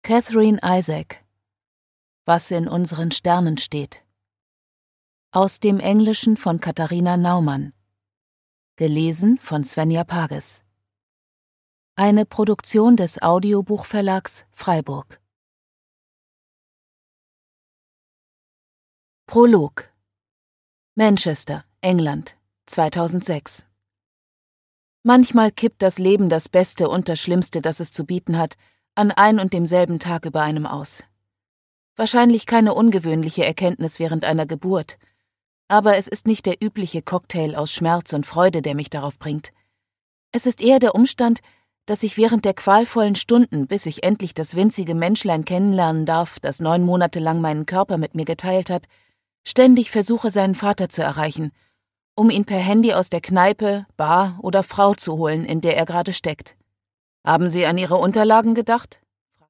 Catherine Isaac. Was in unseren Sternen steht. Aus dem Englischen von Katharina Naumann. Gelesen von Svenja Pages. Eine Produktion des Audiobuchverlags Freiburg. Prolog. Manchester, England, 2006. Manchmal kippt das Leben das Beste und das Schlimmste, das es zu bieten hat, an ein und demselben Tag über einem aus. Wahrscheinlich keine ungewöhnliche Erkenntnis während einer Geburt, aber es ist nicht der übliche Cocktail aus Schmerz und Freude, der mich darauf bringt. Es ist eher der Umstand, dass ich während der qualvollen Stunden, bis ich endlich das winzige Menschlein kennenlernen darf, das 9 Monate lang meinen Körper mit mir geteilt hat, ständig versuche, seinen Vater zu erreichen, um ihn per Handy aus der Kneipe, Bar oder Frau zu holen, in der er gerade steckt. »Haben Sie an Ihre Unterlagen gedacht?«